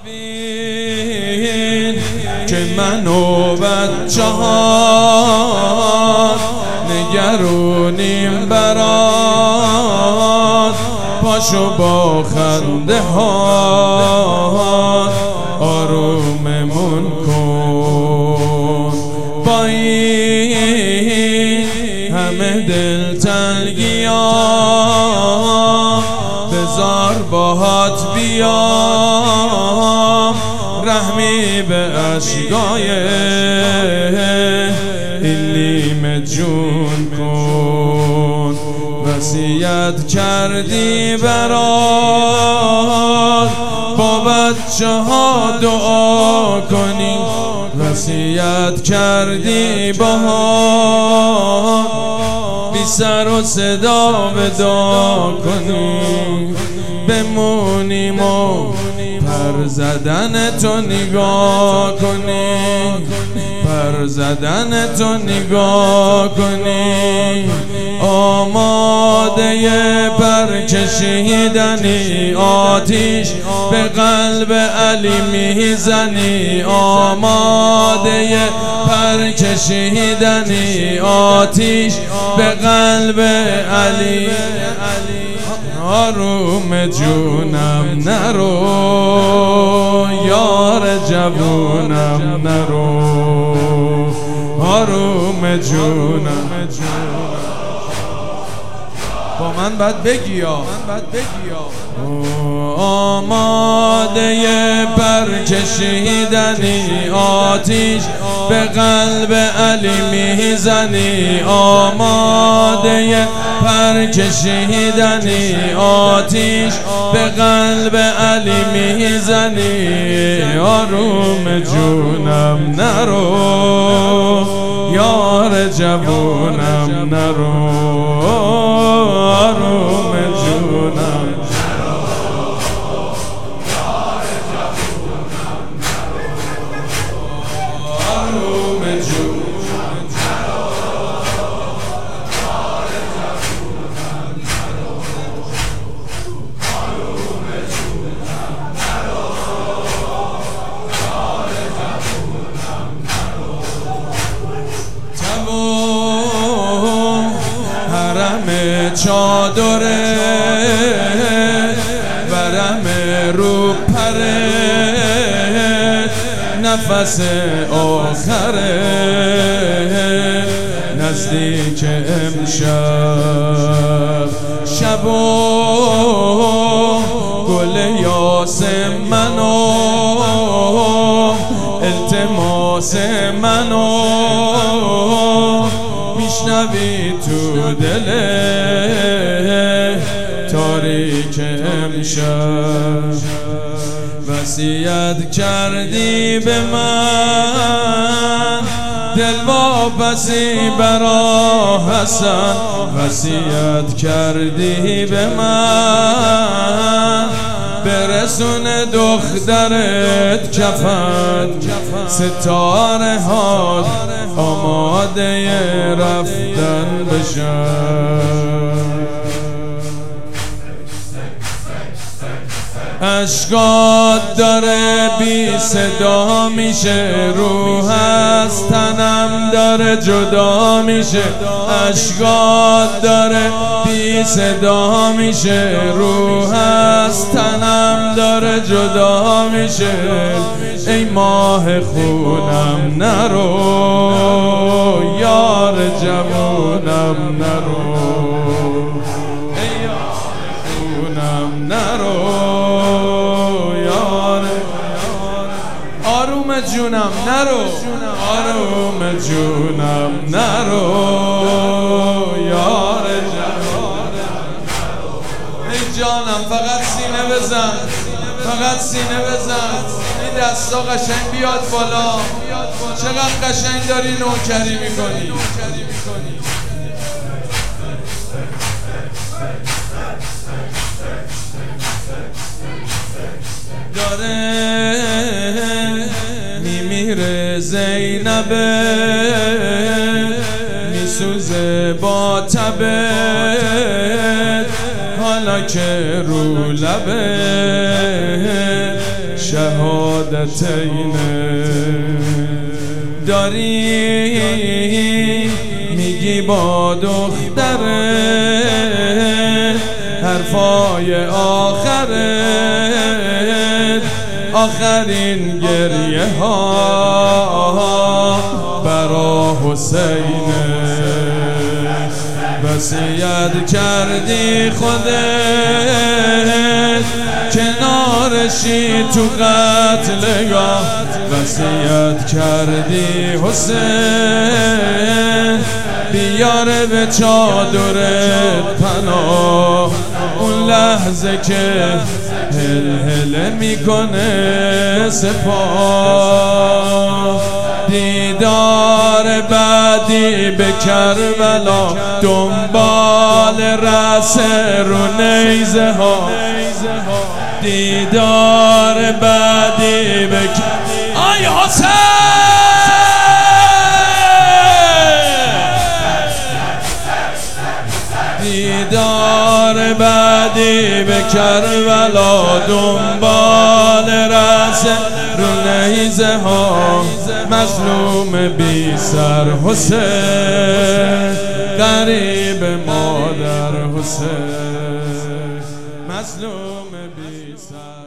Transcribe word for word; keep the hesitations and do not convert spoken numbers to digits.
ببین که من و بچه ها نگرونیم برات، پاشو با خنده ها آروممون کن. با این همه دلتنگی ها بذار باهات بیام، رحمی به اشکای این نیمه جون کن. وصیت کردی برات با بچه ها دعا کنی، وصیت کردی باهات بی سر و صدا ودا کنی. بمونیم و پر زدن تو نگاه کنی، پر زدن تو نگاه کنی. آماده پر کشیدنی آتیش به قلب علی میزنی، آماده پر کشیدنی آتیش به قلب علی. آروم جونم نرو یار جوونم نرو، آروم جونم. با من بعد بگی یا آماده پر کشیدنی آتیش به قلب علی میزنی، آماده پر کشیدنی آتیش به قلب علی میزنی. آروم جونم نرو یار جوونم نرو، آروم جونم آروم جونم حرم چادره ورم رو پره، نفس آخره نزدیک امشب. شب و گل یاس منو التماس منو میشنوی تو دل تاریک امشب. وصیت کردی به من دل واپسی برا حسن، وصیت کردی به من برسون دخترت کفن. ستاره ها آماده رفتن بشن، اشکات داره بی صدا میشه، روح از تنم داره جدا میشه. اشکات داره بی صدا میشه، روح از تنم داره جدا میشه. ای ماه خونم نرو یار جوونم نرو، ای خونم نرو یار. آروم جونم نرو آروم جونم نرو یار جوونم. ای جانم فقط سینه بزن، فقط سینه بزن. این دستا قشنگ بیاد بالا، چقدر قشنگ داری نوکری میکنی. داره میمیره زینبه، میسوزه با تبه، حالا که رو لبه شهادتین داری میگی با دختر حرفای آخرت آخرین گریه ها برا حسین وصیت کردی خودت کنارشی تو قتلگاه وصیت کردی حسین بیاره به چادرت پناه اون لحظه که هل هل میکنه سپاه دیدار بعدی به کربلا دنبال رأس رو نیزه ها دیدار بعدی به کربلا آی حسین دیدار بعدی به کربلا دنبال رأس رو نیزه ها مظلوم بی سر حسین غریب مادر حسین مظلوم بی سر